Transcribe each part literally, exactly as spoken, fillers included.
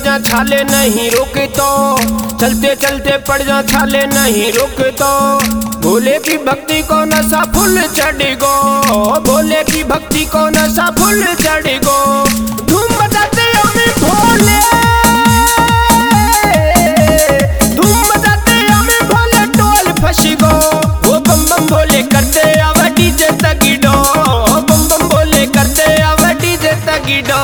जा छाले नहीं रोके तो, चलते चलते पड़ जा छाले नहीं रोके तो। भोले की भक्ति को नशा फुल चढ़ गो, भोले की भक्ति को नशा फुल चढ़ गो। धूम बजाते हमें भोले, धूम बजाते हमें भोले टोल फंस गो। वो बम बम भोले करते आवा डीजे तगड़ो, बम बम भोले करते आवा डीजे तगड़ो।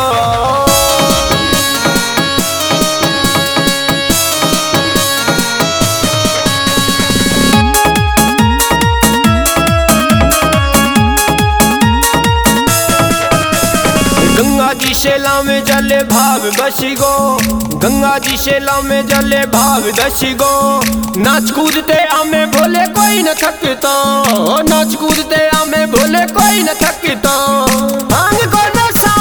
गंगा जी शेला में जले भाव बसी गो, गंगा जी शेला में जले भाव दसी गो। नाच कूदते आमे भोले कोई न थकता, नाच कूदते आमे भोले कोई न थकता। भांग को नशा,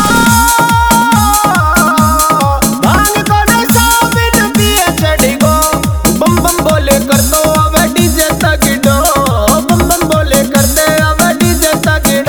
भांग को नशा बिन पिए चढ़ गो। बम बम भोले कर दो अब डीजे तगड़ो, बम बम भोले करते अब डीजे तगड़ो।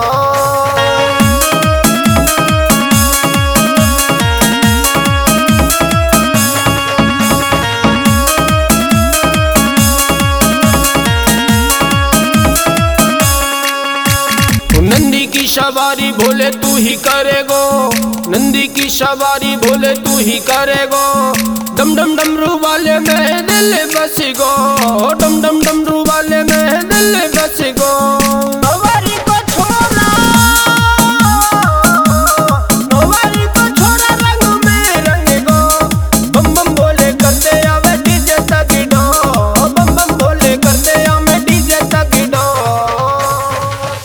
नंदी की सवारी भोले तू ही करेगो, नंदी की सवारी भोले तू ही करेगो। डम डम डमरू वाले में दिल बस गो, डम डम